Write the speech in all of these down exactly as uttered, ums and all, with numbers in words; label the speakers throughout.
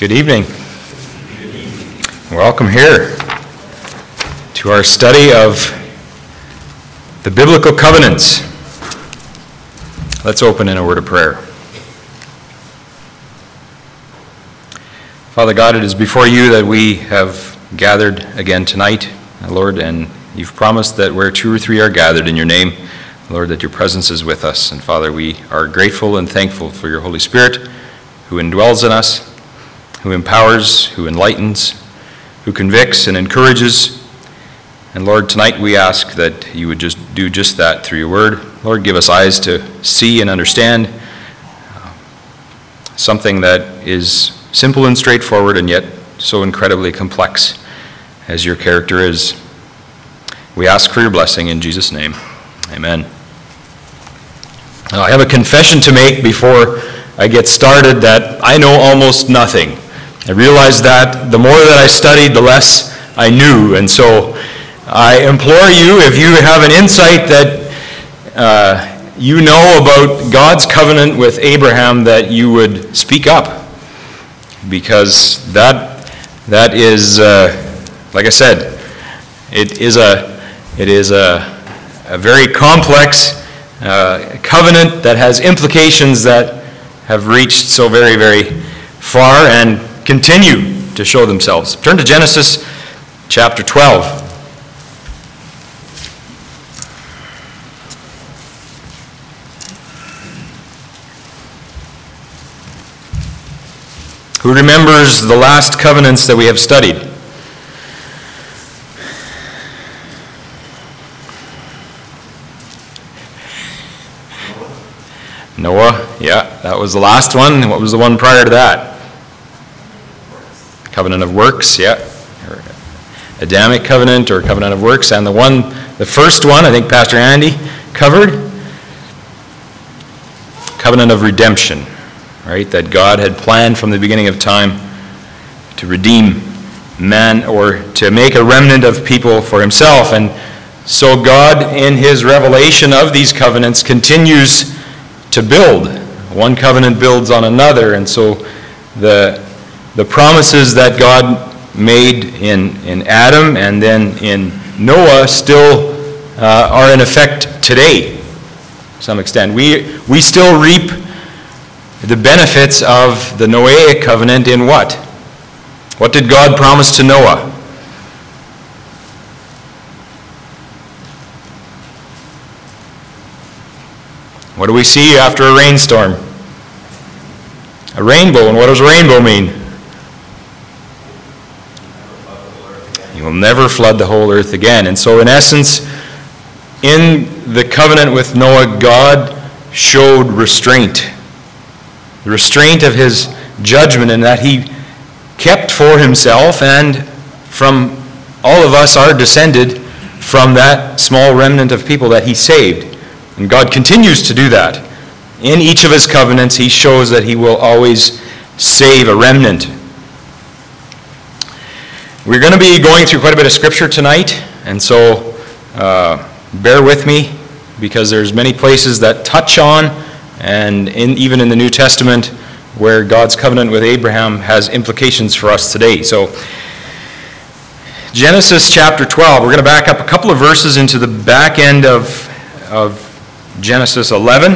Speaker 1: Good evening. Welcome here to our study of the biblical covenants. Let's open in a word of prayer. Father God, it is before you that we have gathered again tonight, Lord, and you've promised that where two or three are gathered in your name, Lord, that your presence is with us. And Father, we are grateful and thankful for your Holy Spirit who indwells in us, who empowers, who enlightens, who convicts and encourages. And Lord, tonight we ask that you would just do just that through your word. Lord, give us eyes to see and understand something that is simple and straightforward and yet so incredibly complex as your character is. We ask for your blessing in Jesus' name. Amen. Now, I have a confession to make before I get started that I know almost nothing. I realized that the more that I studied, the less I knew. And so I implore you, if you have an insight that uh, you know about God's covenant with Abraham, that you would speak up. Because that that is, uh, like I said, it is a it is a, a very complex uh, covenant that has implications that have reached so very, very far and continue to show themselves. Turn to Genesis chapter twelve. Who remembers the last covenants that we have studied? Noah, yeah, that was the last one. What was the one prior to that? Covenant of works, yeah. Or Adamic covenant or covenant of works. And the one, the first one, I think Pastor Andy covered, covenant of redemption, right? That God had planned from the beginning of time to redeem man or to make a remnant of people for himself. And so God, in his revelation of these covenants, continues to build. One covenant builds on another. And so the The promises that God made in, in Adam and then in Noah still uh, are in effect today, to some extent. We, we still reap the benefits of the Noahic covenant in what? What did God promise to Noah? What do we see after a rainstorm? A rainbow. And what does a rainbow mean? Will never flood the whole earth again. And so in essence, in the covenant with Noah, God showed restraint. The restraint of his judgment, in that he kept for himself and from all of us are descended from that small remnant of people that he saved. And God continues to do that. In each of his covenants, he shows that he will always save a remnant. We're going to be going through quite a bit of scripture tonight, and so uh, bear with me, because there's many places that touch on, and in, even in the New Testament, where God's covenant with Abraham has implications for us today. So, Genesis chapter twelve, we're going to back up a couple of verses into the back end of, of Genesis eleven.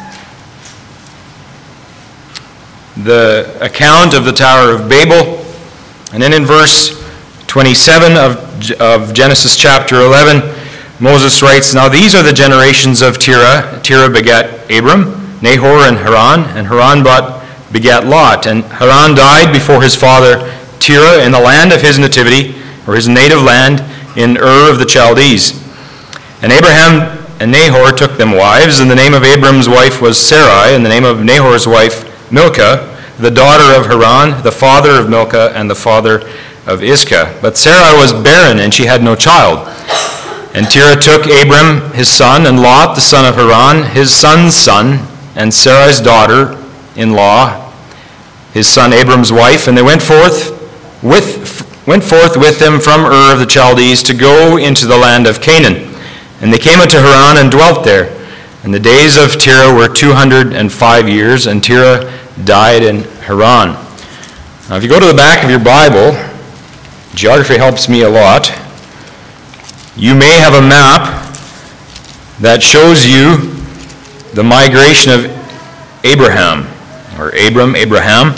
Speaker 1: The account of the Tower of Babel, and then in verse twenty-seven of, of Genesis chapter eleven, Moses writes, "Now these are the generations of Terah. Terah begat Abram, Nahor, and Haran, and Haran begat Lot. And Haran died before his father Terah in the land of his nativity, or his native land, in Ur of the Chaldees. And Abraham and Nahor took them wives, and the name of Abram's wife was Sarai, and the name of Nahor's wife Milcah, the daughter of Haran, the father of Milcah, and the father of Iscah. But Sarai was barren, and she had no child. And Terah took Abram his son, and Lot the son of Haran, his son's son, and Sarai's daughter-in-law, his son Abram's wife, and they went forth with went forth with them from Ur of the Chaldees to go into the land of Canaan. And they came unto Haran and dwelt there. And the days of Terah were two hundred and five years, and Terah died in Haran." Now, if you go to the back of your Bible, geography helps me a lot. You may have a map that shows you the migration of Abraham, or Abram, Abraham.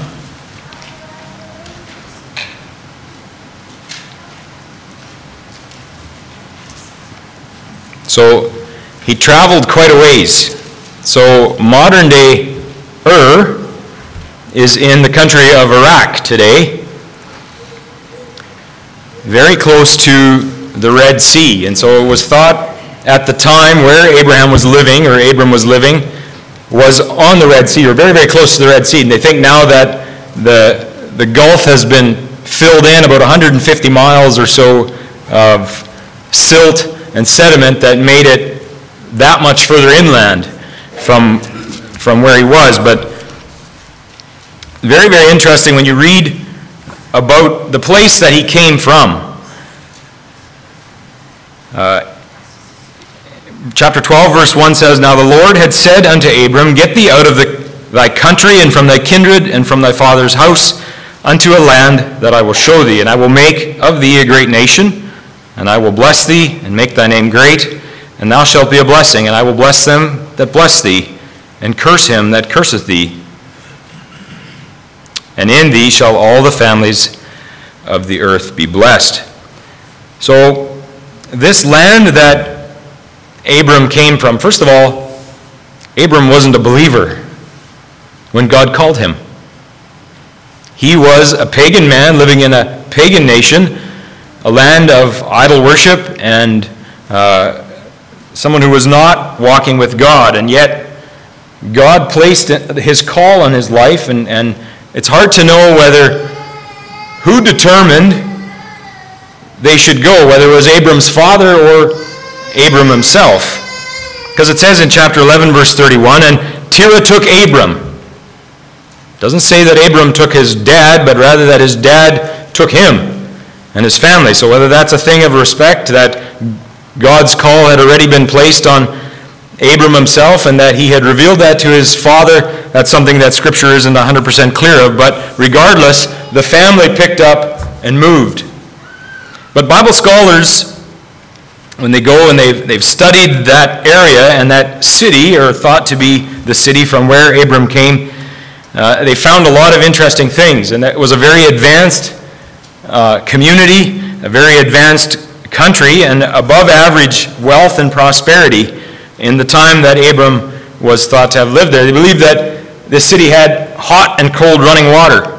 Speaker 1: So he traveled quite a ways. So modern day Ur is in the country of Iraq today, very close to the Red Sea. And so it was thought at the time where Abraham was living, or Abram was living, was on the Red Sea, or very, very close to the Red Sea. And they think now that the, the Gulf has been filled in, about one hundred fifty miles or so of silt and sediment that made it that much further inland from, from where he was. But very, very interesting when you read about the place that he came from. Uh, chapter twelve, verse one says, "Now the Lord had said unto Abram, Get thee out of the, thy country, and from thy kindred, and from thy father's house, unto a land that I will show thee. And I will make of thee a great nation, and I will bless thee, and make thy name great, and thou shalt be a blessing. And I will bless them that bless thee, and curse him that curseth thee. And in thee shall all the families of the earth be blessed." So, this land that Abram came from, first of all, Abram wasn't a believer when God called him. He was a pagan man living in a pagan nation, a land of idol worship, and uh, someone who was not walking with God. And yet, God placed his call on his life, and, and it's hard to know whether who determined they should go, whether it was Abram's father or Abram himself. Because it says in chapter eleven, verse thirty-one, "And Terah took Abram." It doesn't say that Abram took his dad, but rather that his dad took him and his family. So whether that's a thing of respect, that God's call had already been placed on Abram himself and that he had revealed that to his father, that's something that Scripture isn't one hundred percent clear of. But regardless, the family picked up and moved. But Bible scholars, when they go and they've, they've studied that area and that city, or thought to be the city from where Abram came, uh, they found a lot of interesting things. And that was a very advanced uh, community, a very advanced country, and above average wealth and prosperity in the time that Abram was thought to have lived there. They believed that this city had hot and cold running water.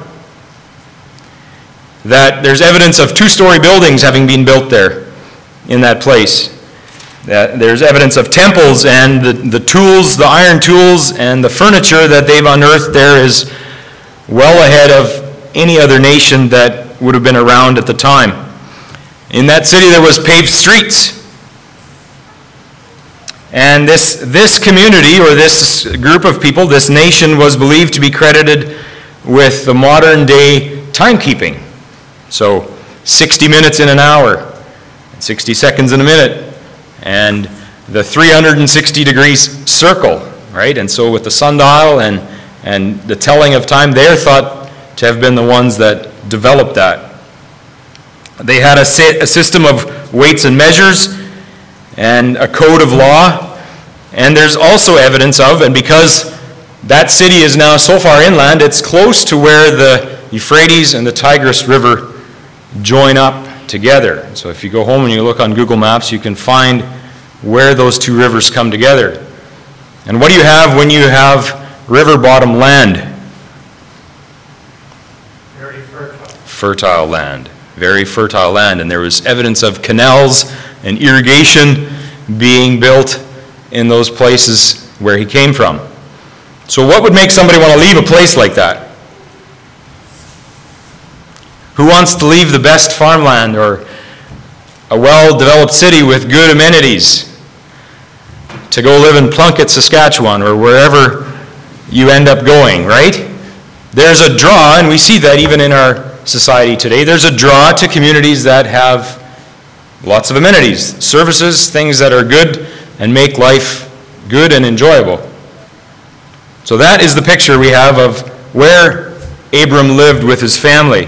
Speaker 1: That there's evidence of two-story buildings having been built there in that place. That there's evidence of temples, and the, the tools, the iron tools, and the furniture that they've unearthed there is well ahead of any other nation that would have been around at the time. In that city there was paved streets. And this, this community, or this group of people, this nation, was believed to be credited with the modern day timekeeping. So sixty minutes in an hour, sixty seconds in a minute, and the three hundred sixty degrees circle, right? And so with the sundial and, and the telling of time, they're thought to have been the ones that developed that. They had a, a system of weights and measures and a code of law. And there's also evidence of, and because that city is now so far inland, it's close to where the Euphrates and the Tigris River join up together. So if you go home and you look on Google Maps, you can find where those two rivers come together. And what do you have when you have river bottom land?
Speaker 2: Very fertile.
Speaker 1: Fertile land. Very fertile land. And there was evidence of canals and irrigation being built in those places where he came from. So what would make somebody want to leave a place like that? Who wants to leave the best farmland or a well-developed city with good amenities to go live in Plunkett, Saskatchewan, or wherever you end up going, right? There's a draw, and we see that even in our society today. There's a draw to communities that have lots of amenities, services, things that are good and make life good and enjoyable. So that is the picture we have of where Abram lived with his family.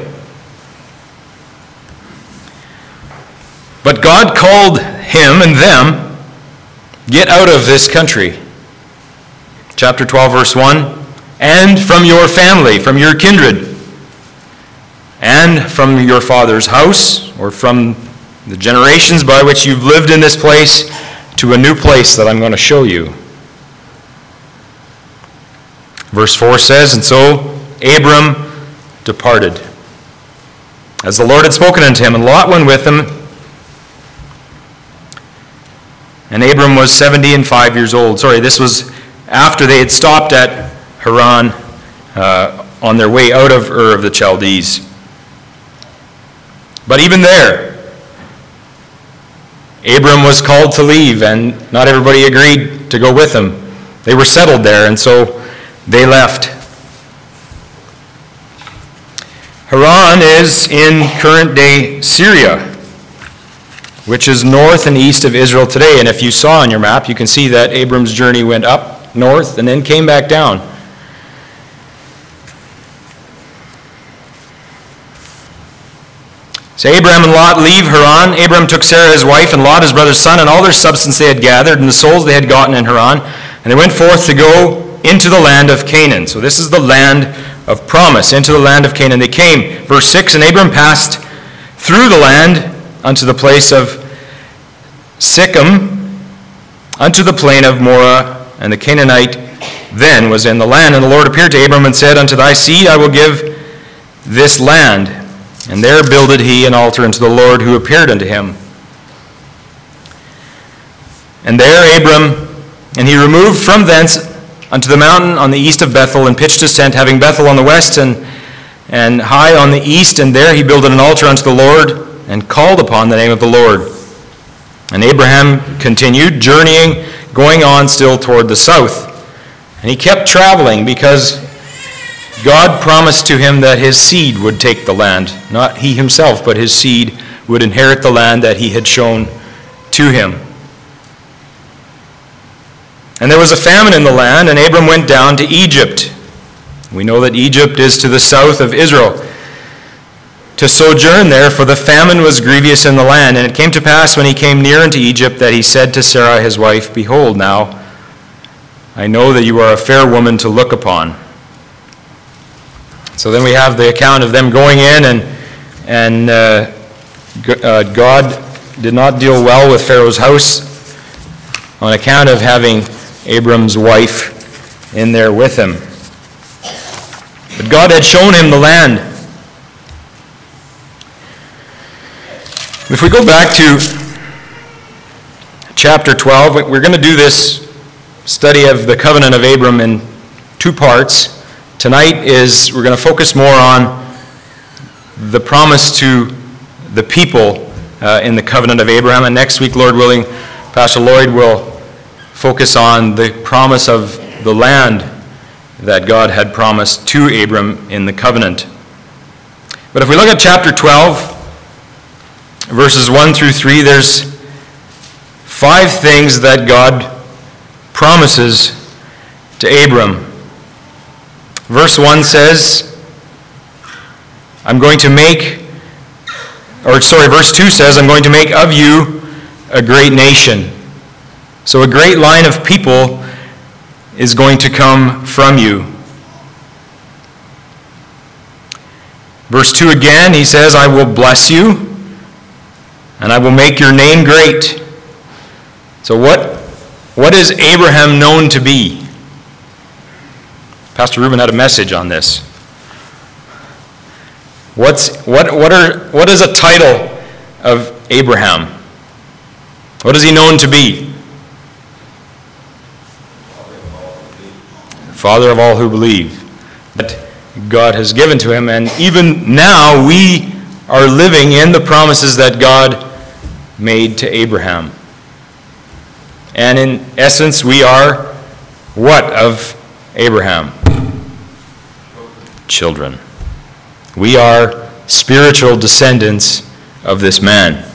Speaker 1: But God called him and them, get out of this country. Chapter twelve, verse one, and from your family, from your kindred, and from your father's house, or from the generations by which you've lived in this place, to a new place that I'm going to show you. Verse four says, and so Abram departed, as the Lord had spoken unto him, and Lot went with him. And Abram was seventy and five years old. Sorry, this was after they had stopped at Haran uh, on their way out of Ur of the Chaldees. But even there, Abram was called to leave, and not everybody agreed to go with him. They were settled there, and so they left. Haran is in current-day Syria, which is north and east of Israel today. And if you saw on your map, you can see that Abram's journey went up north and then came back down. So Abram and Lot leave Haran. Abram took Sarah his wife and Lot his brother's son and all their substance they had gathered and the souls they had gotten in Haran. And they went forth to go into the land of Canaan. So this is the land of promise, into the land of Canaan. They came. Verse six, and Abram passed through the land unto the place of Sichem, unto the plain of Moreh, and the Canaanite then was in the land. And the Lord appeared to Abram and said, unto thy seed I will give this land. And there builded he an altar unto the Lord who appeared unto him. And there Abram, and he removed from thence unto the mountain on the east of Bethel, and pitched his tent, having Bethel on the west and, and Hai on the east. And there he builded an altar unto the Lord, and called upon the name of the Lord. And Abraham continued, journeying, going on still toward the south. And he kept traveling, because God promised to him that his seed would take the land. Not he himself, but his seed would inherit the land that he had shown to him. And there was a famine in the land, and Abram went down to Egypt. We know that Egypt is to the south of Israel, to sojourn there, for the famine was grievous in the land. And it came to pass, when he came near unto Egypt, that he said to Sarah his wife, behold, now I know that you are a fair woman to look upon. So then we have the account of them going in, and and uh, uh, God did not deal well with Pharaoh's house on account of having Abram's wife in there with him. But God had shown him the land. If we go back to chapter twelve, we're going to do this study of the covenant of Abram in two parts. Tonight is, we're going to focus more on the promise to the people uh, in the covenant of Abraham. And next week, Lord willing, Pastor Lloyd will focus on the promise of the land that God had promised to Abram in the covenant. But if we look at chapter twelve, verses one through three, there's five things that God promises to Abram. Verse one says, I'm going to make, or sorry, verse two says, I'm going to make of you a great nation. So a great line of people is going to come from you. Verse two again, he says, I will bless you, and I will make your name great. So what, what is Abraham known to be? Pastor Ruben had a message on this. What's, what, what, are, what is a title of Abraham? What is he known to be? Father of all who believe. That God has given to him, and even now we are living in the promises that God made to Abraham. And in essence, we are what of Abraham? Children. We are spiritual descendants of this man.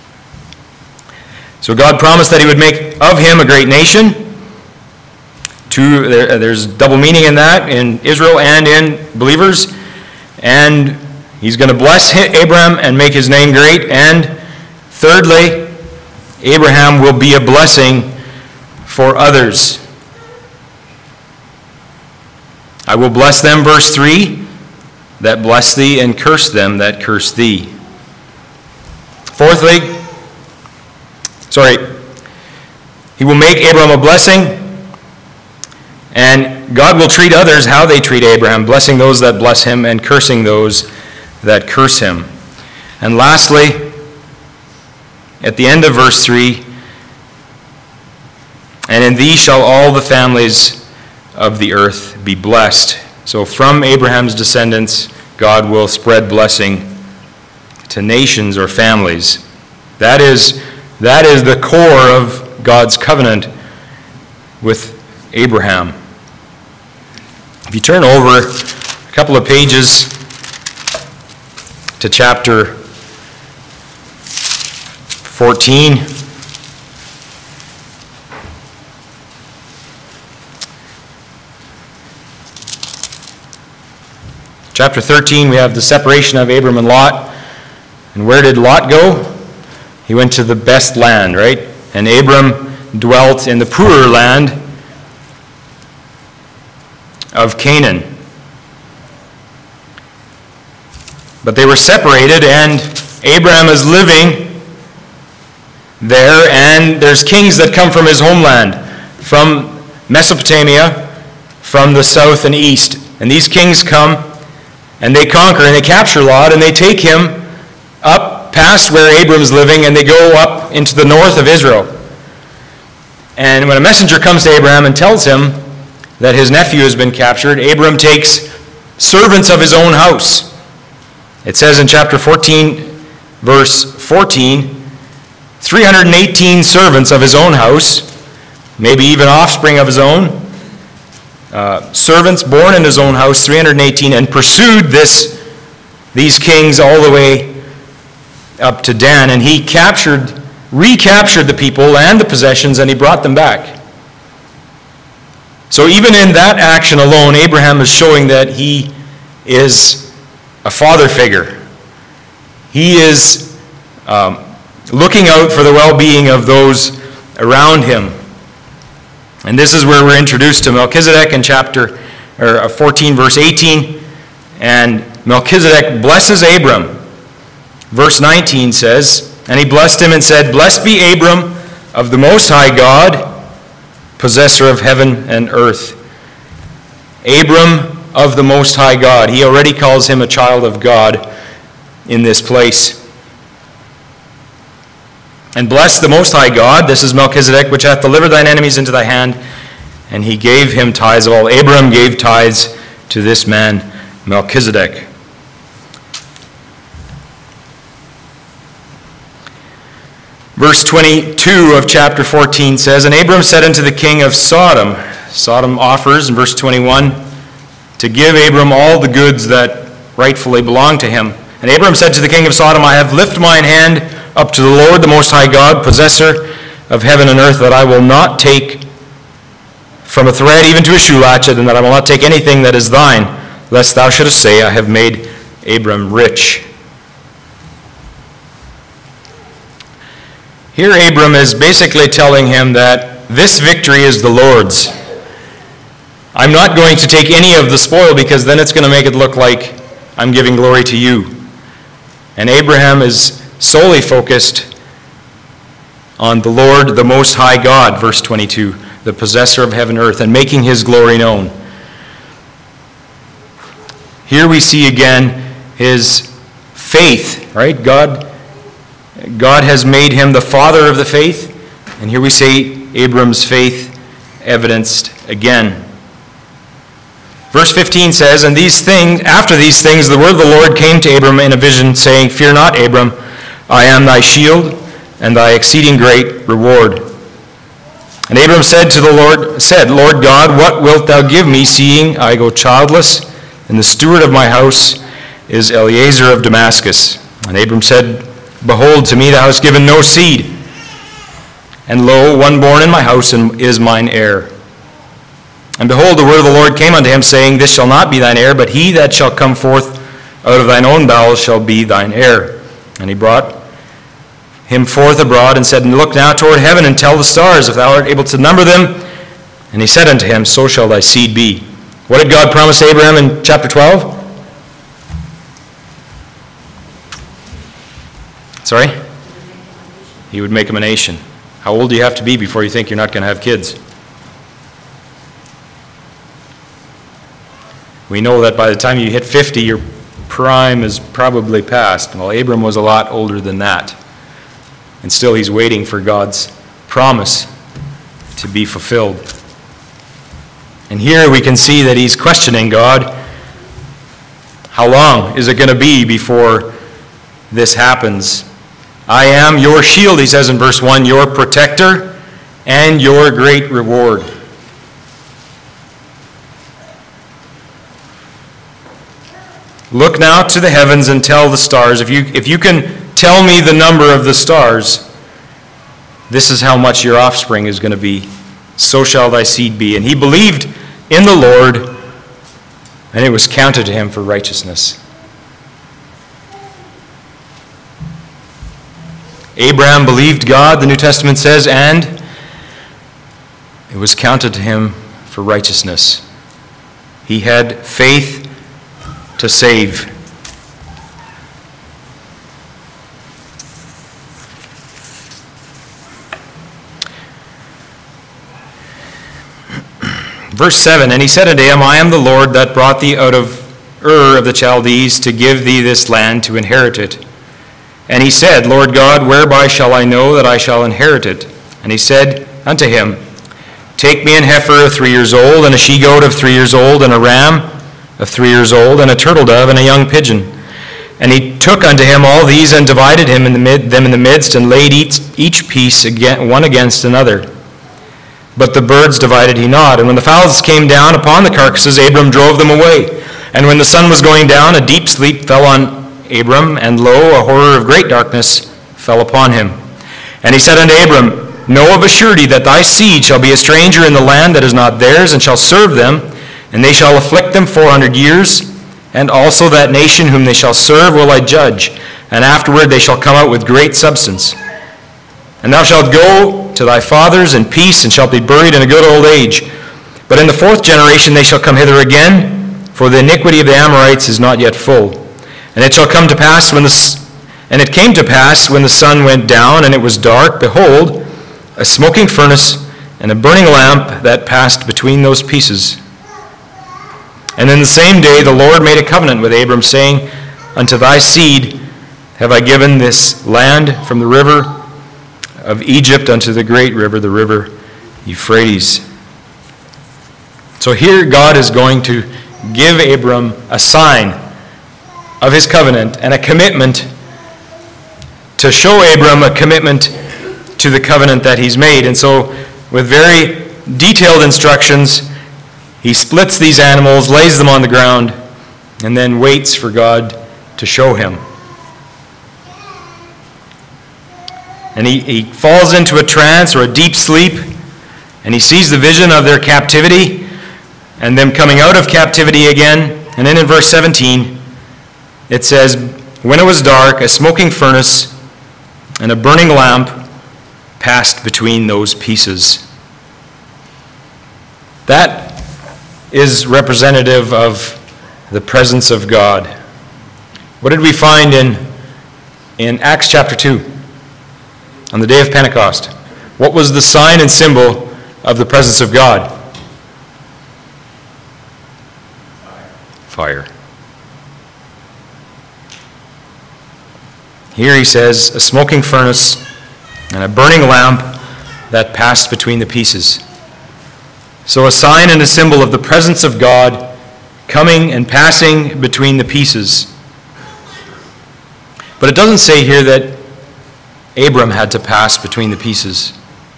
Speaker 1: So God promised that he would make of him a great nation. Two, there, there's double meaning in that, in Israel and in believers. And he's going to bless Abraham and make his name great. And thirdly, Abraham will be a blessing for others. I will bless them, verse three, that bless thee, and curse them that curse thee. Fourthly, sorry, he will make Abraham a blessing, and God will treat others how they treat Abraham, blessing those that bless him and cursing those that curse him. And lastly, at the end of verse three, and in thee shall all the families of the earth be blessed. So from Abraham's descendants, God will spread blessing to nations or families. That is, that is the core of God's covenant with Abraham. If you turn over a couple of pages to chapter fourteen, chapter thirteen, we have the separation of Abram and Lot. And where did Lot go? He went to the best land, right? And Abram dwelt in the poorer land of Canaan. But they were separated, and Abraham is living there, and there's kings that come from his homeland, from Mesopotamia, from the south and east. And these kings come, and they conquer, and they capture Lot, and they take him up past where Abram's living, and they go up into the north of Israel. And when a messenger comes to Abraham and tells him that his nephew has been captured, Abram takes servants of his own house. It says in chapter fourteen, verse fourteen, three hundred eighteen servants of his own house, maybe even offspring of his own, uh, servants born in his own house, three hundred eighteen, and pursued this, these kings all the way up to Dan. And he captured, recaptured the people and the possessions, and he brought them back. So even in that action alone, Abraham is showing that he is a father figure. He is um, looking out for the well-being of those around him. And this is where we're introduced to Melchizedek in chapter or fourteen, verse eighteen. And Melchizedek blesses Abram. Verse nineteen says, and he blessed him and said, Blessed be Abram of the Most High God, possessor of heaven and earth. Abram of the Most High God. He already calls him a child of God in this place. And bless the Most High God, this is Melchizedek, which hath delivered thine enemies into thy hand. And he gave him tithes of all. Abram gave tithes to this man, Melchizedek. Verse twenty-two of chapter fourteen says, And Abram said unto the king of Sodom, Sodom offers, in verse twenty-one, to give Abram all the goods that rightfully belong to him. And Abram said to the king of Sodom, I have lifted mine hand up to the Lord, the Most High God, possessor of heaven and earth, that I will not take from a thread even to a shoe latchet, and that I will not take anything that is thine, lest thou shouldest say, I have made Abram rich. Here Abram is basically telling him that this victory is the Lord's. I'm not going to take any of the spoil, because then it's going to make it look like I'm giving glory to you. And Abraham is solely focused on the Lord, the Most High God, verse twenty-two, the possessor of heaven and earth, and making his glory known. Here we see again his faith, right? God God has made him the father of the faith, and here we see Abram's faith evidenced again. Verse fifteen says, And these things, after these things, the word of the Lord came to Abram in a vision, saying, Fear not, Abram, I am thy shield, and thy exceeding great reward. And Abram said to the Lord, said, Lord God, what wilt thou give me, seeing I go childless, and the steward of my house is Eliezer of Damascus? And Abram said, Behold, to me thou hast given no seed, and lo, one born in my house is mine heir. And behold, the word of the Lord came unto him, saying, This shall not be thine heir, but he that shall come forth out of thine own bowels shall be thine heir. And he brought him forth abroad, and said, Look now toward heaven, and tell the stars, if thou art able to number them. And he said unto him, So shall thy seed be. What did God promise Abraham in chapter twelve? Sorry? He would make him a nation. How old do you have to be before you think you're not going to have kids? We know that by the time you hit fifty, your prime is probably past. Well, Abram was a lot older than that. And still he's waiting for God's promise to be fulfilled. And here we can see that he's questioning God. How long is it going to be before this happens? I am your shield, he says in verse one, your protector and your great reward. Look now to the heavens and tell the stars. If you, if you can tell me the number of the stars, this is how much your offspring is going to be. So shall thy seed be. And he believed in the Lord, and it was counted to him for righteousness. Abraham believed God, the New Testament says, and it was counted to him for righteousness. He had faith to save. Verse seven, And he said unto him, I am the Lord that brought thee out of Ur of the Chaldees to give thee this land to inherit it. And he said, Lord God, whereby shall I know that I shall inherit it? And he said unto him, Take me an heifer of three years old, and a she-goat of three years old, and a ram of three years old, and a turtle-dove, and a young pigeon. And he took unto him all these, and divided him in the mid, them in the midst, and laid each, each piece again, one against another. But the birds divided he not. And when the fowls came down upon the carcasses, Abram drove them away. And when the sun was going down, a deep sleep fell on Abram, and lo, a horror of great darkness fell upon him. And he said unto Abram, Know of a surety that thy seed shall be a stranger in the land that is not theirs, and shall serve them, and they shall afflict them four hundred years. And also that nation whom they shall serve will I judge, and afterward they shall come out with great substance. And thou shalt go to thy fathers in peace, and shalt be buried in a good old age. But in the fourth generation they shall come hither again, for the iniquity of the Amorites is not yet full. And it shall come to pass when the and it came to pass when the sun went down, and it was dark, behold, a smoking furnace and a burning lamp that passed between those pieces. And in the same day the Lord made a covenant with Abram, saying, Unto thy seed have I given this land from the river of Egypt unto the great river, the river Euphrates. So here God is going to give Abram a sign of his covenant and a commitment to show Abram a commitment to the covenant that he's made. And so with very detailed instructions, he splits these animals, lays them on the ground, and then waits for God to show him. And he, he falls into a trance or a deep sleep, and he sees the vision of their captivity and them coming out of captivity again. And then in verse seventeen, it says, When it was dark, a smoking furnace and a burning lamp passed between those pieces. That is representative of the presence of God. What did we find in, in Acts chapter two? On the day of Pentecost, what was the sign and symbol of the presence of God? Fire. Here he says, a smoking furnace and a burning lamp that passed between the pieces. So a sign and a symbol of the presence of God coming and passing between the pieces. But it doesn't say here that Abram had to pass between the pieces.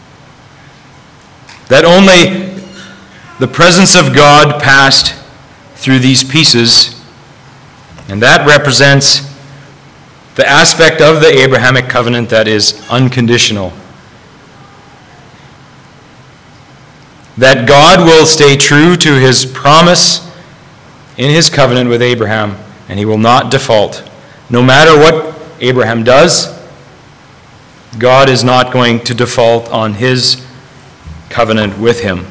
Speaker 1: That only the presence of God passed through these pieces, and that represents the aspect of the Abrahamic covenant that is unconditional. that God will stay true to his promise in his covenant with Abraham, and he will not default. No matter what Abraham does, God is not going to default on his covenant with him.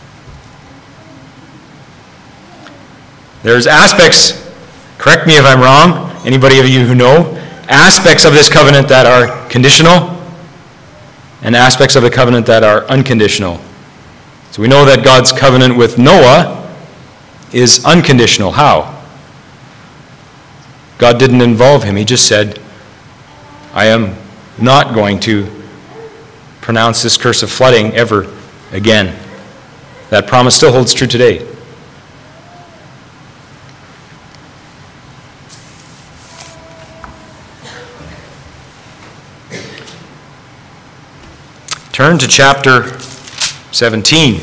Speaker 1: There's aspects, correct me if I'm wrong, anybody of you who know, aspects of this covenant that are conditional and aspects of the covenant that are unconditional. So we know that God's covenant with Noah is unconditional. How? God didn't involve him. He just said, I am not going to pronounce this curse of flooding ever again. That promise still holds true today. Turn to chapter seventeen.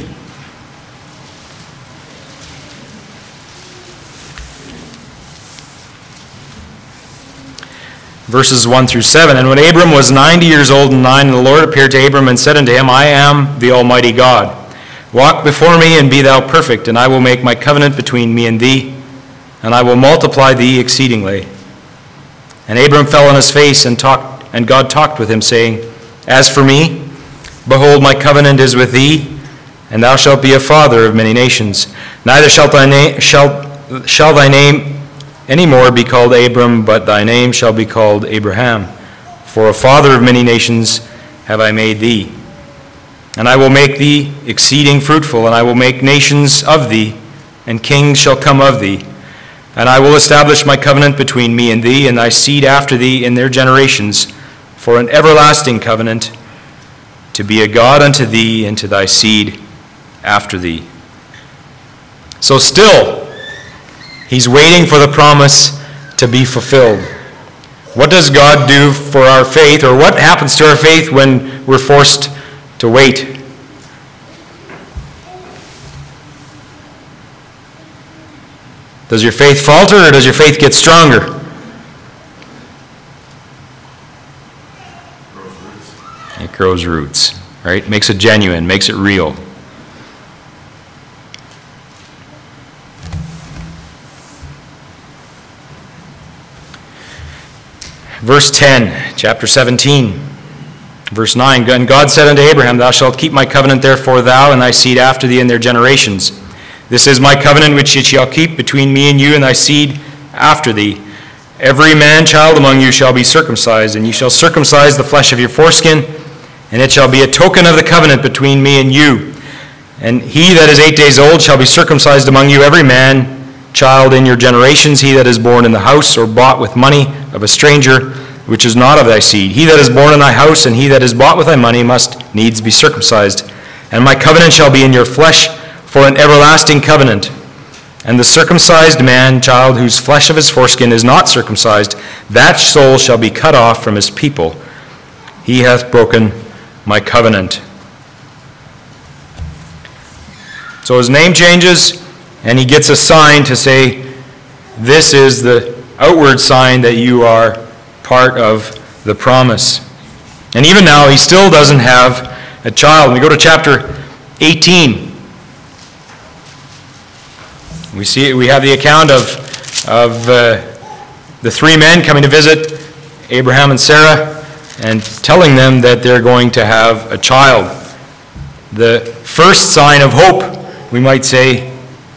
Speaker 1: Verses one through seven. And when Abram was ninety years old and nine, the Lord appeared to Abram and said unto him, I am the Almighty God. Walk before me and be thou perfect, and I will make my covenant between me and thee, and I will multiply thee exceedingly. And Abram fell on his face, and talked, and God talked with him, saying, As for me, behold, my covenant is with thee, and thou shalt be a father of many nations. Neither shalt thy name shall, shall thy name any more be called Abram, but thy name shall be called Abraham. For a father of many nations have I made thee. And I will make thee exceeding fruitful, and I will make nations of thee, and kings shall come of thee. And I will establish my covenant between me and thee, and thy seed after thee in their generations, for an everlasting covenant, to be a God unto thee and to thy seed after thee. So still, he's waiting for the promise to be fulfilled. What does God do for our faith, or what happens to our faith when we're forced to wait? Does your faith falter, or does your faith get stronger? It grows roots, right? Makes it genuine, makes it real. Verse ten, chapter seventeen, verse nine. And God said unto Abraham, Thou shalt keep my covenant, therefore thou and thy seed after thee in their generations. This is my covenant which ye shall keep between me and you and thy seed after thee. Every man-child among you shall be circumcised, and ye shall circumcise the flesh of your foreskin, and it shall be a token of the covenant between me and you. And he that is eight days old shall be circumcised among you, every man-child in your generations, he that is born in the house or bought with money of a stranger, which is not of thy seed. He that is born in thy house, and he that is bought with thy money, must needs be circumcised. And my covenant shall be in your flesh for an everlasting covenant. And the circumcised man, child, whose flesh of his foreskin is not circumcised, that soul shall be cut off from his people. He hath broken my covenant. So his name changes, and he gets a sign to say, this is the outward sign that you are part of the promise. And even now, he still doesn't have a child. We go to chapter eighteen. We see we have the account of, of uh, the three men coming to visit Abraham and Sarah and telling them that they're going to have a child. The first sign of hope, we might say,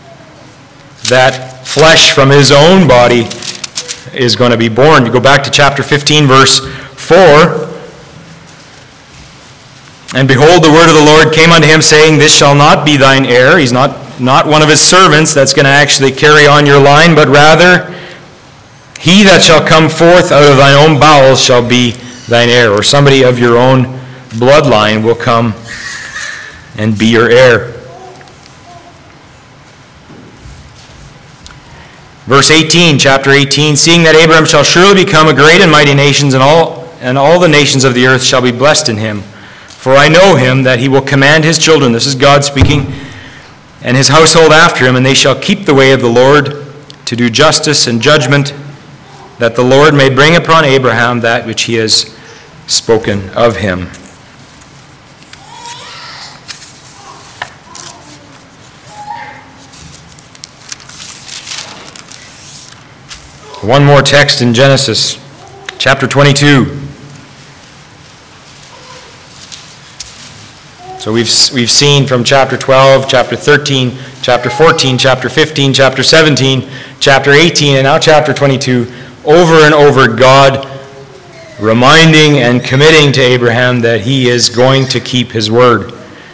Speaker 1: that flesh from his own body is going to be born. You go back to chapter fifteen, verse four. And behold, the word of the Lord came unto him, saying, This shall not be thine heir. He's not, not one of his servants that's going to actually carry on your line, but rather, he that shall come forth out of thine own bowels shall be thine heir. Or somebody of your own bloodline will come and be your heir. Verse eighteen, chapter eighteen, Seeing that Abraham shall surely become a great and mighty nation, and all, and all the nations of the earth shall be blessed in him. For I know him, that he will command his children, this is God speaking, and his household after him, and they shall keep the way of the Lord, to do justice and judgment, that the Lord may bring upon Abraham that which he has spoken of him. One more text in Genesis, chapter twenty-two. So we've we've seen from chapter twelve, chapter thirteen, chapter fourteen, chapter fifteen, chapter seventeen, chapter eighteen, and now chapter twenty-two, over and over God reminding and committing to Abraham that he is going to keep his word.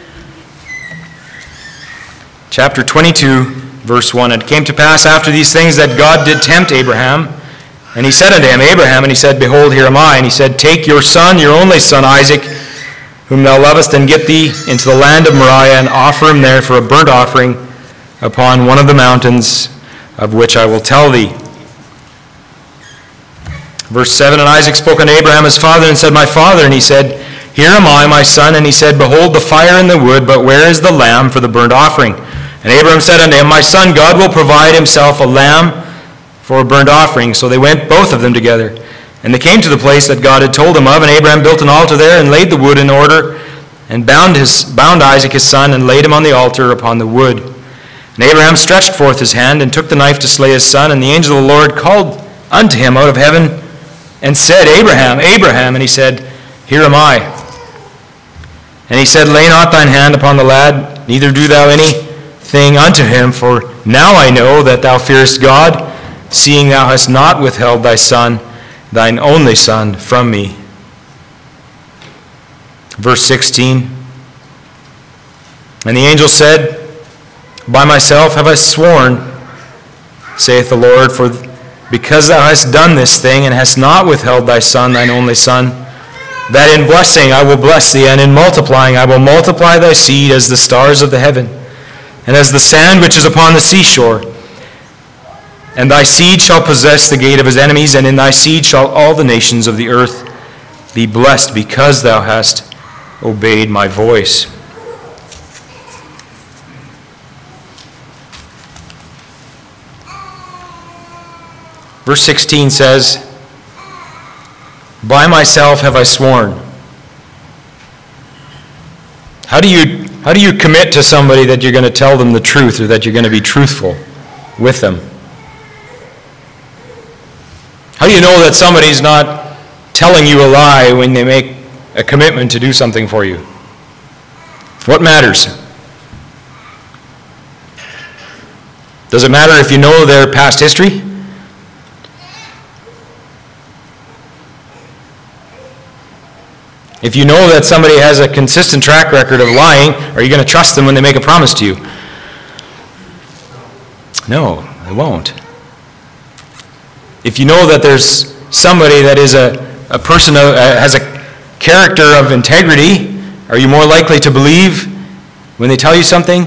Speaker 1: Chapter twenty-two, verse one, it came to pass after these things that God did tempt Abraham, and he said unto him, Abraham, and he said, Behold, here am I. And he said, Take your son, your only son Isaac, whom thou lovest, and get thee into the land of Moriah, and offer him there for a burnt offering upon one of the mountains of which I will tell thee. Verse seven, And Isaac spoke unto Abraham his father, and said, My father. And he said, Here am I, my son. And he said, Behold the fire and the wood, but where is the lamb for the burnt offering? And Abraham said unto him, My son, God will provide himself a lamb for a burnt offering. So they went both of them together. And they came to the place that God had told him of, and Abraham built an altar there, and laid the wood in order, and bound his bound Isaac his son, and laid him on the altar upon the wood. And Abraham stretched forth his hand, and took the knife to slay his son. And the angel of the Lord called unto him out of heaven, and said, Abraham, Abraham. And he said, Here am I. And he said, Lay not thine hand upon the lad, neither do thou anything unto him, for now I know that thou fearest God, seeing thou hast not withheld thy son, thine only son, from me. Verse sixteen, And the angel said, By myself have I sworn, saith the Lord, for because thou hast done this thing, and hast not withheld thy son, thine only son, that in blessing I will bless thee, and in multiplying I will multiply thy seed as the stars of the heaven, and as the sand which is upon the seashore. And thy seed shall possess the gate of his enemies, and in thy seed shall all the nations of the earth be blessed, because thou hast obeyed my voice. Verse sixteen says, By myself have I sworn. How do you, how do you commit to somebody that you're going to tell them the truth, or that you're going to be truthful with them? How do you know that somebody's not telling you a lie when they make a commitment to do something for you? What matters? Does it matter if you know their past history? If you know that somebody has a consistent track record of lying, are you going to trust them when they make a promise to you? No, I won't. If you know that there's somebody that is a, a person who has a character of integrity, are you more likely to believe when they tell you something?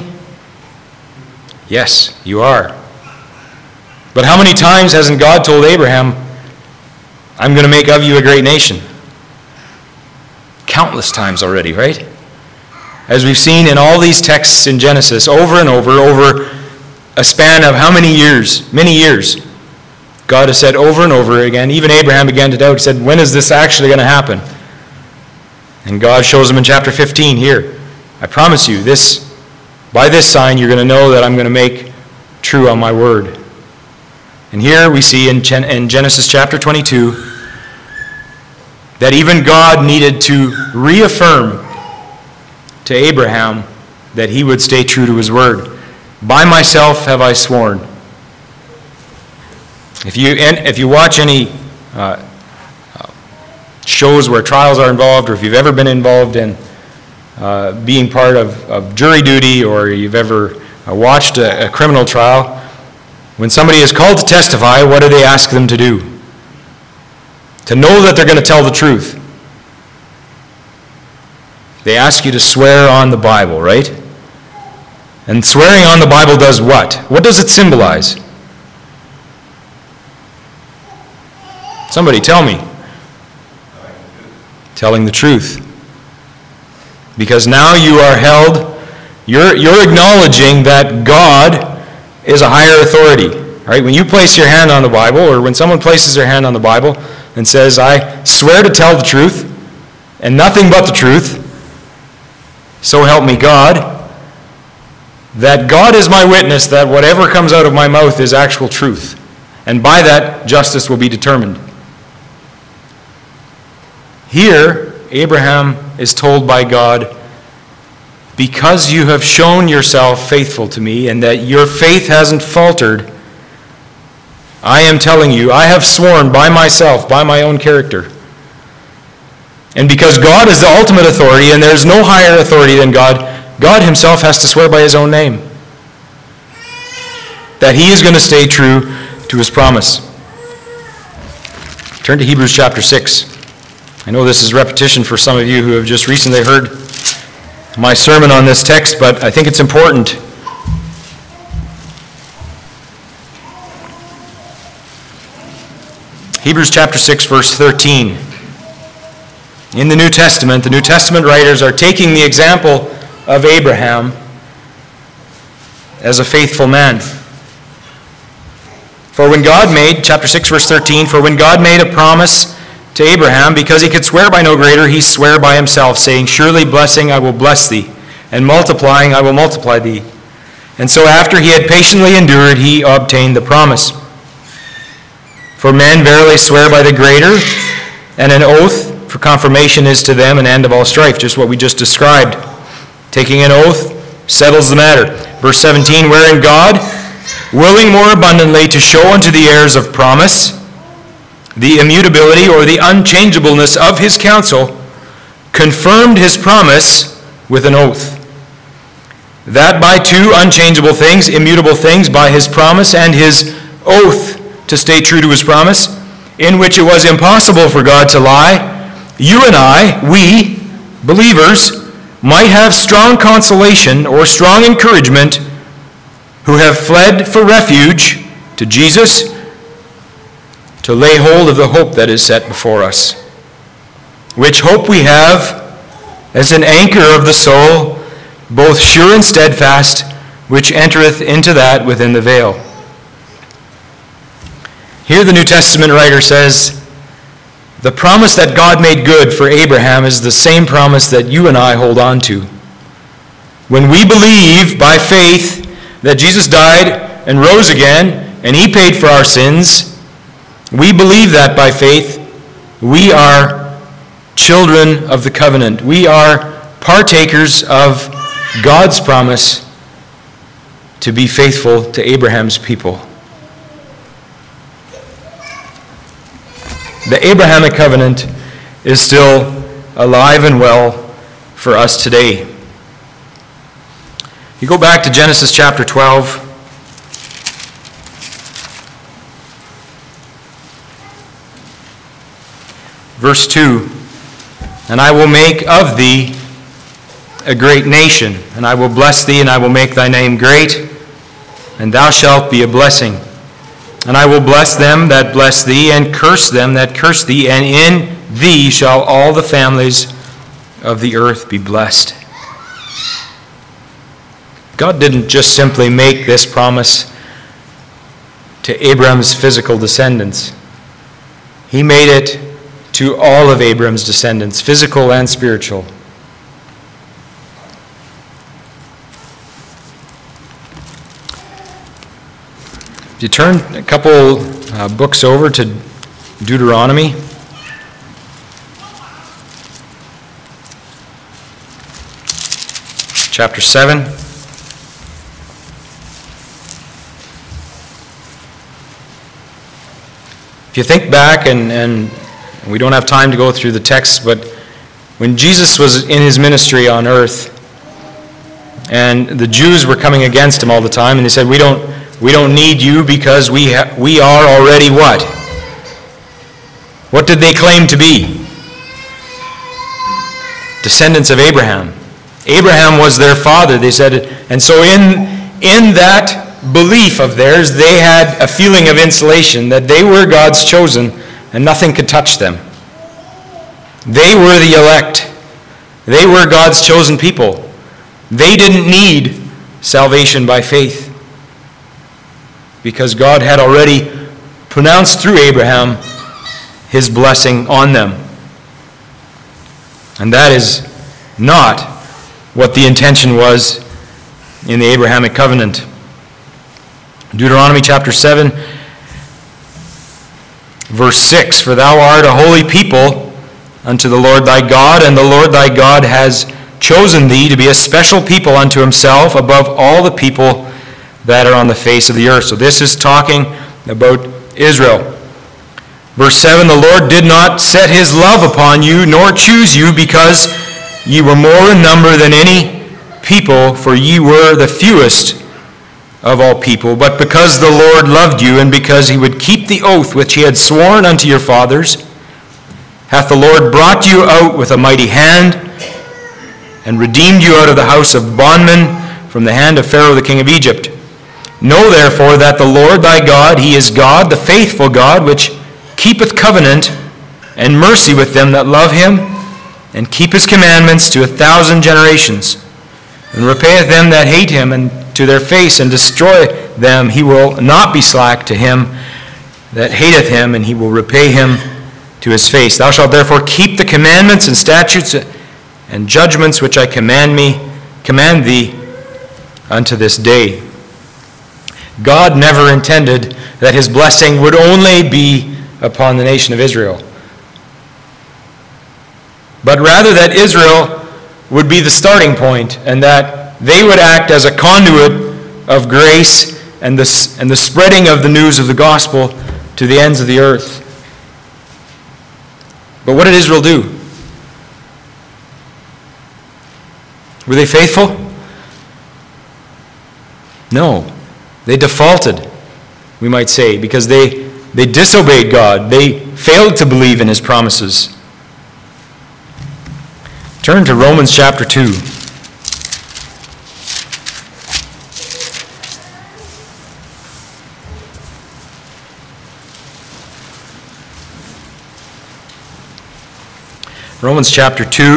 Speaker 1: Yes, you are. But how many times hasn't God told Abraham, I'm going to make of you a great nation? Countless times already, right? As we've seen in all these texts in Genesis, over and over, over a span of how many years? Many years. God has said over and over again, even Abraham began to doubt. He said, when is this actually going to happen? And God shows him in chapter fifteen here. I promise you, this, by this sign you're going to know that I'm going to make true on my word. And here we see in, Gen- in Genesis chapter twenty-two that even God needed to reaffirm to Abraham that he would stay true to his word. By myself have I sworn. If you if you watch any uh, shows where trials are involved, or if you've ever been involved in uh, being part of, of jury duty, or you've ever uh, watched a, a criminal trial, when somebody is called to testify, what do they ask them to do? To know that they're going to tell the truth. They ask you to swear on the Bible, right? And swearing on the Bible does what? What does it symbolize? Somebody tell me. Telling the truth. Because now you are held, you're, you're acknowledging that God is a higher authority. Right? When you place your hand on the Bible, or when someone places their hand on the Bible and says, I swear to tell the truth, and nothing but the truth, so help me God, that God is my witness that whatever comes out of my mouth is actual truth. and by that justice will be determined. Here, Abraham is told by God, because you have shown yourself faithful to me and that your faith hasn't faltered, I am telling you, I have sworn by myself, by my own character. And because God is the ultimate authority and there's no higher authority than God, God himself has to swear by his own name that he is going to stay true to his promise. Turn to Hebrews chapter six. I know this is repetition for some of you who have just recently heard my sermon on this text, but I think it's important. Hebrews chapter six, verse thirteen. In the New Testament, the New Testament writers are taking the example of Abraham as a faithful man. For when God made, chapter six, verse thirteen, for when God made a promise to Abraham, because he could swear by no greater, he sware by himself, saying, surely blessing I will bless thee, and multiplying I will multiply thee. And so after he had patiently endured, he obtained the promise. For men verily swear by the greater, and an oath for confirmation is to them an end of all strife, just what we just described. Taking an oath settles the matter. Verse seventeen, wherein God, willing more abundantly to show unto the heirs of promise the immutability or the unchangeableness of his counsel, confirmed his promise with an oath, that by two unchangeable things, immutable things, by his promise and his oath to stay true to his promise, in which it was impossible for God to lie, you and I, we, believers, might have strong consolation or strong encouragement who have fled for refuge to Jesus, to lay hold of the hope that is set before us, which hope we have as an anchor of the soul, both sure and steadfast, which entereth into that within the veil. Here the New Testament writer says, the promise that God made good for Abraham is the same promise that you and I hold on to. When we believe by faith that Jesus died and rose again, and he paid for our sins, we believe that by faith. We are children of the covenant. We are partakers of God's promise to be faithful to Abraham's people. The Abrahamic covenant is still alive and well for us today. You go back to Genesis chapter twelve. Verse two, and I will make of thee a great nation, and I will bless thee, and I will make thy name great, and thou shalt be a blessing. And I will bless them that bless thee, and curse them that curse thee, and in thee shall all the families of the earth be blessed. God didn't just simply make this promise to Abraham's physical descendants. He made it to all of Abraham's descendants, physical and spiritual. If you turn a couple uh, books over to Deuteronomy, chapter seven. If you think back, and, and we don't have time to go through the text, but when Jesus was in his ministry on earth, and the Jews were coming against him all the time, and they said, we don't we don't need you because we ha- we are already what? What did they claim to be? Descendants of Abraham. Abraham was their father, they said. And so in, in that belief of theirs, they had a feeling of insulation, that they were God's chosen and nothing could touch them. They were the elect. They were God's chosen people. They didn't need salvation by faith because God had already pronounced through Abraham his blessing on them. And that is not what the intention was in the Abrahamic covenant. Deuteronomy chapter seven, Verse six, for thou art a holy people unto the Lord thy God, and the Lord thy God has chosen thee to be a special people unto himself above all the people that are on the face of the earth. So this is talking about Israel. Verse seven, the Lord did not set his love upon you, nor choose you, because ye were more in number than any people, for ye were the fewest of all people, but because the Lord loved you, and because he would keep the oath which he had sworn unto your fathers, hath the Lord brought you out with a mighty hand, and redeemed you out of the house of bondmen, from the hand of Pharaoh the king of Egypt. Know therefore that the Lord thy God, he is God, the faithful God, which keepeth covenant and mercy with them that love him, and keep his commandments to a thousand generations, and repayeth them that hate him, and to their face, and destroy them. He will not be slack to him that hateth him, and he will repay him to his face. Thou shalt therefore keep the commandments and statutes and judgments which I command me, command thee unto this day. God never intended that his blessing would only be upon the nation of Israel, but rather that Israel would be the starting point, and that they would act as a conduit of grace and the, and the spreading of the news of the gospel to the ends of the earth. But what did Israel do? Were they faithful? No. They defaulted, we might say, because they, they disobeyed God. They failed to believe in his promises. Turn to Romans chapter two. Romans chapter two.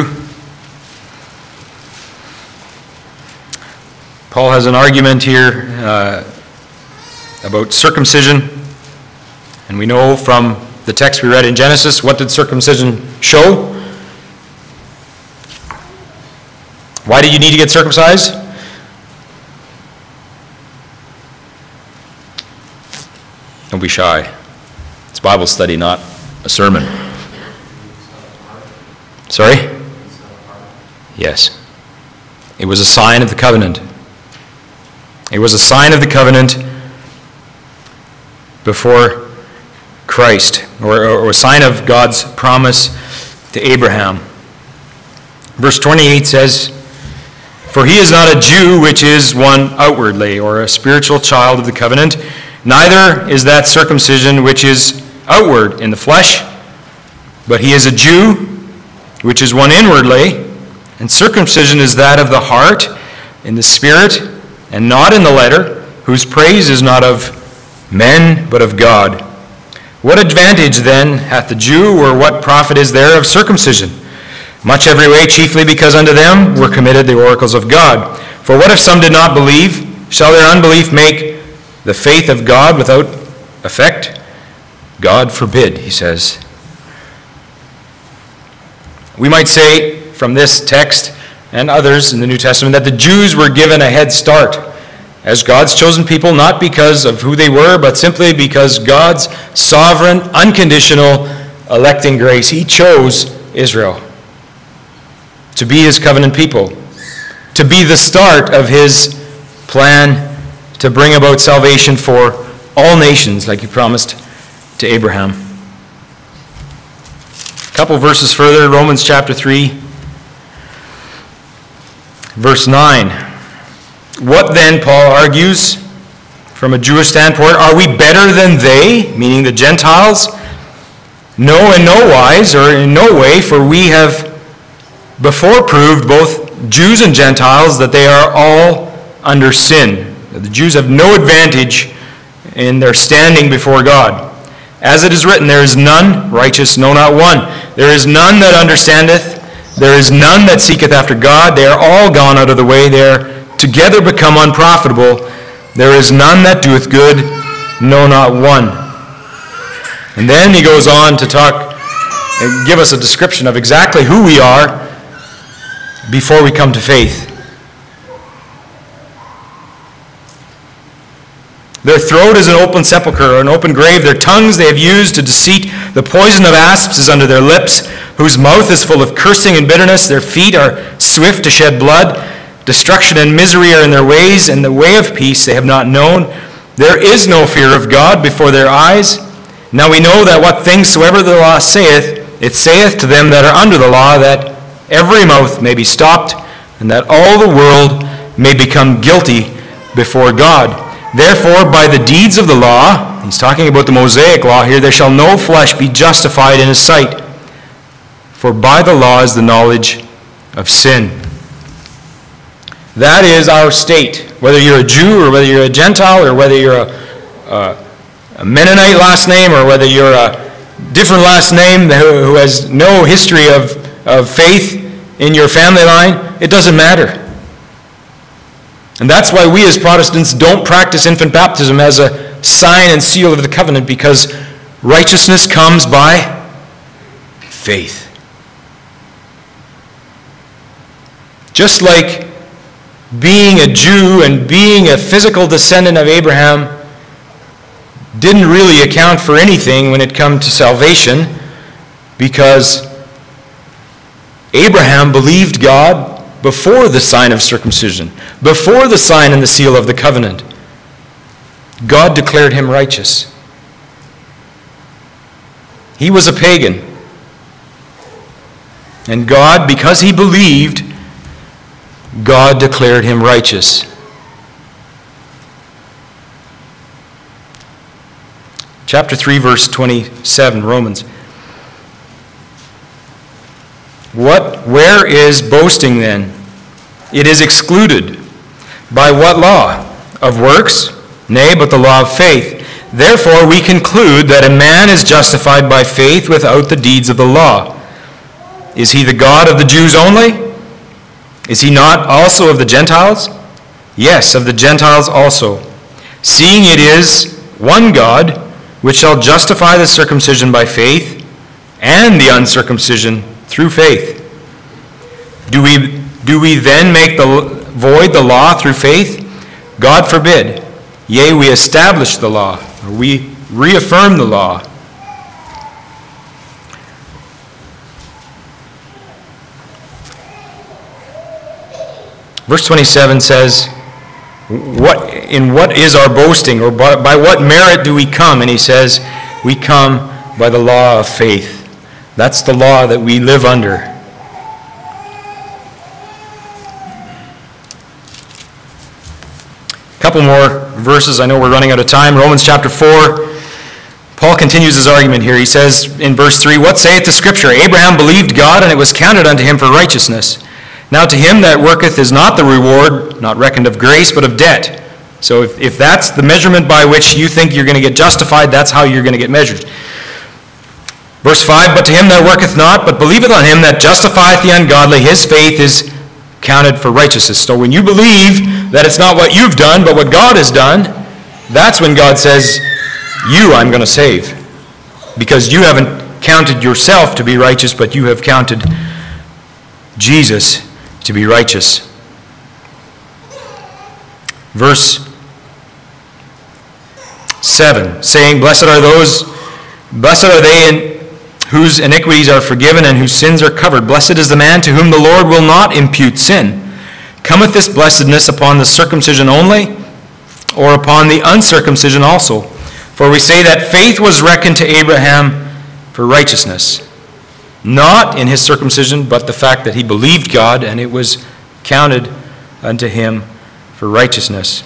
Speaker 1: Paul has an argument here uh, about circumcision. And we know from the text we read in Genesis, what did circumcision show? Why do you need to get circumcised? Don't be shy. It's Bible study, not a sermon. Sorry? Yes. It was a sign of the covenant. It was a sign of the covenant before Christ, or, or a sign of God's promise to Abraham. Verse twenty-eight says, for he is not a Jew which is one outwardly, or a spiritual child of the covenant, neither is that circumcision which is outward in the flesh, but he is a Jew which is one inwardly, and circumcision is that of the heart, in the spirit, and not in the letter, whose praise is not of men, but of God. What advantage then hath the Jew, or what profit is there of circumcision? Much every way, chiefly because unto them were committed the oracles of God. For what if some did not believe? Shall their unbelief make the faith of God without effect? God forbid, he says. We might say from this text and others in the New Testament that the Jews were given a head start as God's chosen people, not because of who they were, but simply because God's sovereign, unconditional electing grace. He chose Israel to be his covenant people, to be the start of his plan to bring about salvation for all nations, like he promised to Abraham. A couple verses further, Romans chapter three, verse nine. What then, Paul argues, from a Jewish standpoint, are we better than they, meaning the Gentiles? No, in no wise, or in no way, for we have before proved, both Jews and Gentiles, that they are all under sin. The Jews have no advantage in their standing before God. As it is written, there is none righteous, no, not one. There is none that understandeth. There is none that seeketh after God. They are all gone out of the way. They are together become unprofitable. There is none that doeth good, no, not one. And then he goes on to talk and give us a description of exactly who we are before we come to faith. Their throat is an open sepulchre, or an open grave. Their tongues they have used to deceit. The poison of asps is under their lips, whose mouth is full of cursing and bitterness. Their feet are swift to shed blood. Destruction and misery are in their ways, and the way of peace they have not known. There is no fear of God before their eyes. Now we know that what things soever the law saith, it saith to them that are under the law, that every mouth may be stopped, and that all the world may become guilty before God. Therefore, by the deeds of the law, he's talking about the Mosaic law here, there shall no flesh be justified in his sight. For by the law is the knowledge of sin. That is our state. Whether you're a Jew or whether you're a Gentile or whether you're a, a, a Mennonite last name or whether you're a different last name who, who has no history of, of faith in your family line, it doesn't matter. And that's why we as Protestants don't practice infant baptism as a sign and seal of the covenant, because righteousness comes by faith. Just like being a Jew and being a physical descendant of Abraham didn't really account for anything when it comes to salvation, because Abraham believed God before the sign of circumcision, before the sign and the seal of the covenant. God declared him righteous. He was a pagan. And God, because he believed, God declared him righteous. Chapter three, verse twenty-seven, Romans. What, where is boasting then? It is excluded. By what law? Of works? Nay, but the law of faith. Therefore we conclude that a man is justified by faith without the deeds of the law. Is he the God of the Jews only? Is he not also of the Gentiles? Yes, of the Gentiles also. Seeing it is one God, which shall justify the circumcision by faith, and the uncircumcision through faith. Do we, do we then make the void the law through faith? God forbid. Yea, we establish the law, or we reaffirm the law. Verse twenty-seven says, "What in what is our boasting, or by, by what merit do we come?" And he says, we come by the law of faith. That's the law that we live under. A couple more verses. I know we're running out of time. Romans chapter four. Paul continues his argument here. He says in verse three, "What saith the Scripture? Abraham believed God, and it was counted unto him for righteousness. Now to him that worketh is not the reward, not reckoned of grace, but of debt." So if, if that's the measurement by which you think you're going to get justified, that's how you're going to get measured. Verse five, "But to him that worketh not, but believeth on him that justifieth the ungodly, his faith is counted for righteousness." So when you believe that it's not what you've done, but what God has done, that's when God says, you I'm going to save. Because you haven't counted yourself to be righteous, but you have counted Jesus to be righteous. Verse seven, saying, "Blessed are those, blessed are they in whose iniquities are forgiven and whose sins are covered. Blessed is the man to whom the Lord will not impute sin. Cometh this blessedness upon the circumcision only, or upon the uncircumcision also? For we say that faith was reckoned to Abraham for righteousness. Not in his circumcision, but the fact that he believed God, and it was counted unto him for righteousness."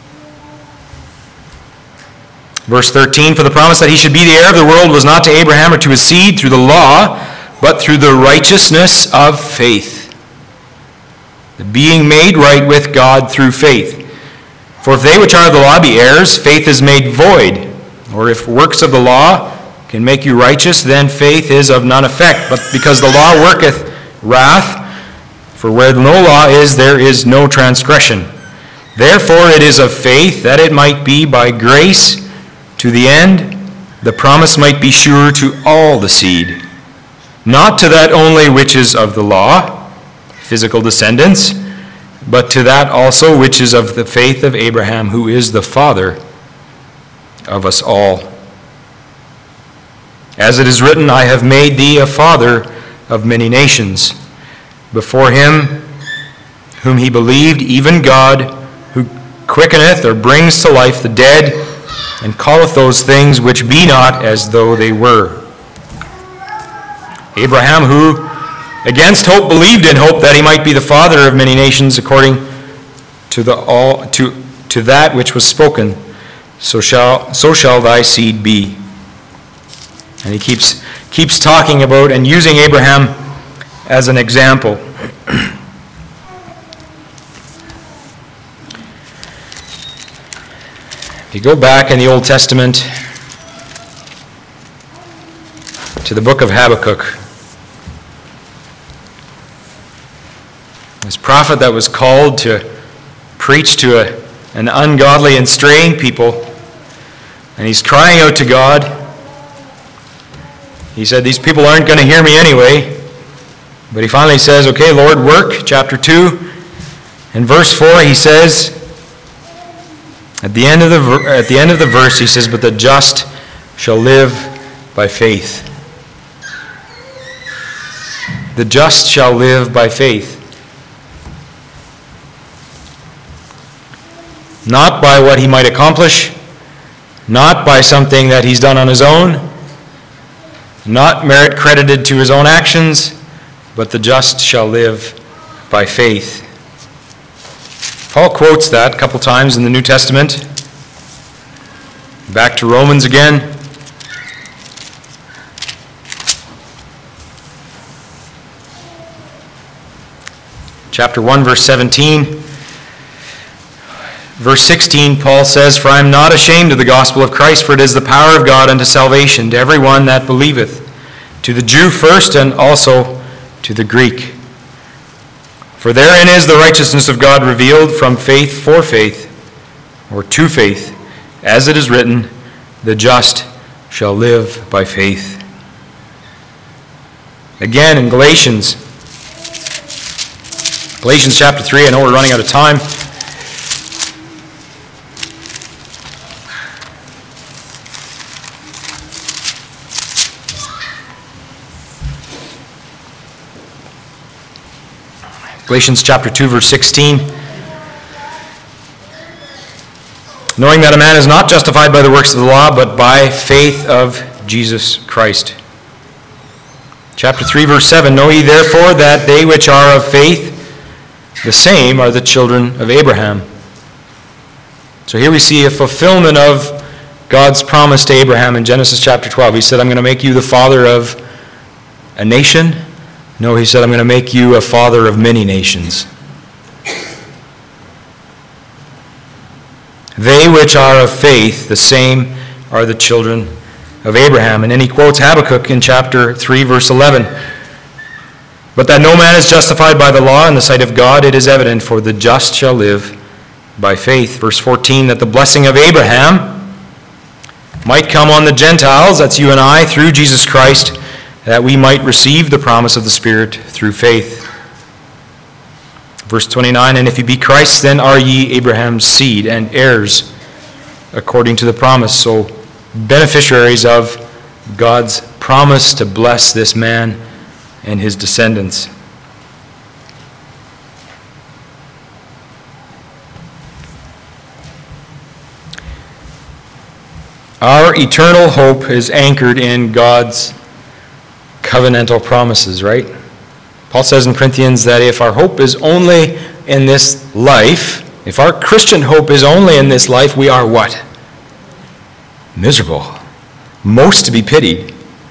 Speaker 1: Verse thirteen, "For the promise that he should be the heir of the world was not to Abraham or to his seed through the law, but through the righteousness of faith." The being made right with God through faith. "For if they which are of the law be heirs, faith is made void. Or if works of the law can make you righteous, then faith is of none effect. But because the law worketh wrath, for where no law is, there is no transgression. Therefore it is of faith, that it might be by grace, to the end the promise might be sure to all the seed, not to that only which is of the law, physical descendants, but to that also which is of the faith of Abraham, who is the father of us all. As it is written, I have made thee a father of many nations. Before him whom he believed, even God, who quickeneth or brings to life the dead, and calleth those things which be not as though they were. Abraham, who against hope believed in hope that he might be the father of many nations, according to the all to to that which was spoken, so shall so shall thy seed be. And he keeps keeps talking about and using Abraham as an example. If you go back in the Old Testament to the book of Habakkuk, this prophet that was called to preach to a, an ungodly and straying people, and he's crying out to God. He said, these people aren't going to hear me anyway. But he finally says, okay, Lord, work. Chapter two. In verse four, he says, at the end of the at the end of the verse, he says, but the just shall live by faith. The just shall live by faith. Not by what he might accomplish, not by something that he's done on his own, not merit credited to his own actions, but the just shall live by faith. Paul quotes that a couple times in the New Testament. Back to Romans again. Chapter one, verse seventeen. Verse sixteen, Paul says, for I am not ashamed of the gospel of Christ, for it is the power of God unto salvation to every one that believeth, to the Jew first, and also to the Greek. For therein is the righteousness of God revealed from faith for faith, or to faith, as it is written, the just shall live by faith. Again in Galatians, Galatians chapter three, I know we're running out of time. Galatians chapter two, verse sixteen. Knowing that a man is not justified by the works of the law, but by faith of Jesus Christ. Chapter three, verse seven. Know ye therefore that they which are of faith, the same are the children of Abraham. So here we see a fulfillment of God's promise to Abraham in Genesis chapter twelve. He said, I'm going to make you the father of a nation. No, he said, I'm going to make you a father of many nations. They which are of faith, the same are the children of Abraham. And then he quotes Habakkuk in chapter three, verse eleven. But that no man is justified by the law in the sight of God, it is evident, for the just shall live by faith. Verse fourteen, that the blessing of Abraham might come on the Gentiles, that's you and I, through Jesus Christ, that we might receive the promise of the Spirit through faith. Verse twenty-nine, and if ye be Christ, then are ye Abraham's seed and heirs according to the promise. So beneficiaries of God's promise to bless this man and his descendants. Our eternal hope is anchored in God's covenantal promises, right? Paul says in Corinthians that if our hope is only in this life, if our Christian hope is only in this life, we are what? Miserable. Most to be pitied.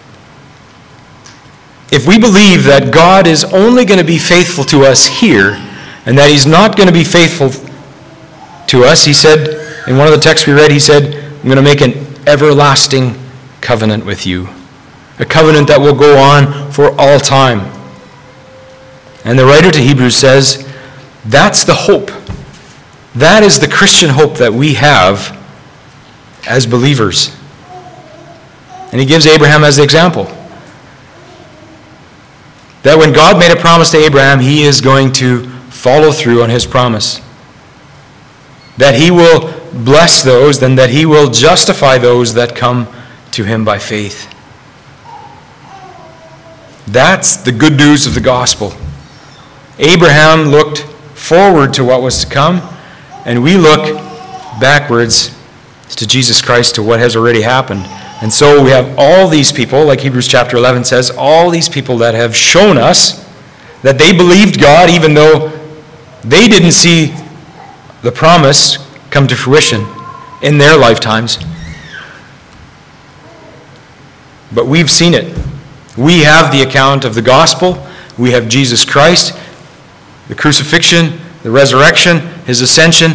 Speaker 1: If we believe that God is only going to be faithful to us here, and that he's not going to be faithful to us, he said, in one of the texts we read, he said, I'm going to make an everlasting covenant with you. A covenant that will go on for all time. And the writer to Hebrews says, that's the hope. That is the Christian hope that we have as believers. And he gives Abraham as the example. That when God made a promise to Abraham, he is going to follow through on his promise. That he will bless those, then that he will justify those that come to him by faith. That's the good news of the gospel. Abraham looked forward to what was to come, and we look backwards to Jesus Christ, to what has already happened. And so we have all these people, like Hebrews chapter eleven says, all these people that have shown us that they believed God even though they didn't see the promise come to fruition in their lifetimes. But we've seen it. We have the account of the gospel. We have Jesus Christ, the crucifixion, the resurrection, his ascension.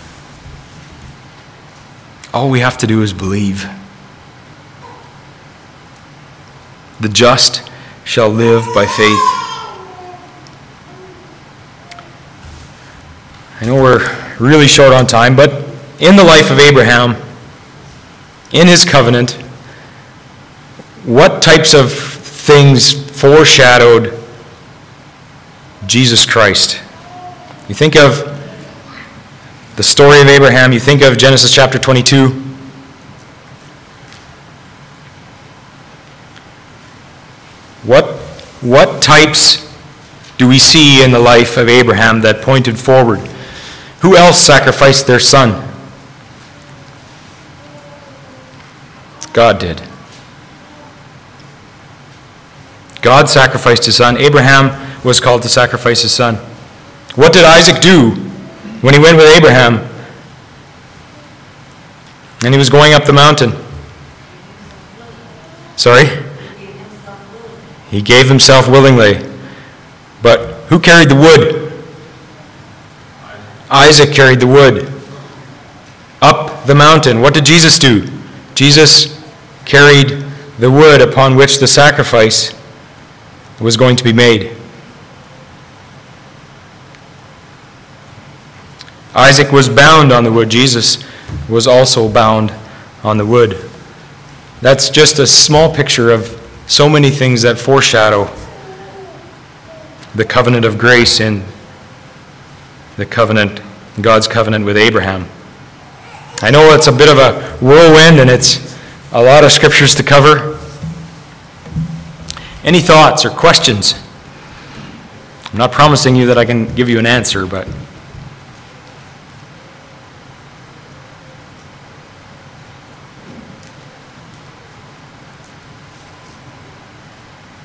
Speaker 1: All we have to do is believe. The just shall live by faith. I know we're really short on time, but in the life of Abraham, in his covenant, what types of things foreshadowed Jesus Christ? You think of the story of Abraham, you think of Genesis chapter twenty-two. What, what types do we see in the life of Abraham that pointed forward? Who else sacrificed their son? God did. God sacrificed his son. Abraham was called to sacrifice his son. What did Isaac do when he went with Abraham and he was going up the mountain? Sorry? He gave himself willingly. But who carried the wood? Isaac carried the wood up the mountain. What did Jesus do? Jesus carried the wood upon which the sacrifice was going to be made. Isaac was bound on the wood. Jesus was also bound on the wood. That's just a small picture of so many things that foreshadow the covenant of grace in the covenant, God's covenant with Abraham. I know it's a bit of a whirlwind and it's a lot of scriptures to cover. Any thoughts or questions? I'm not promising you that I can give you an answer, but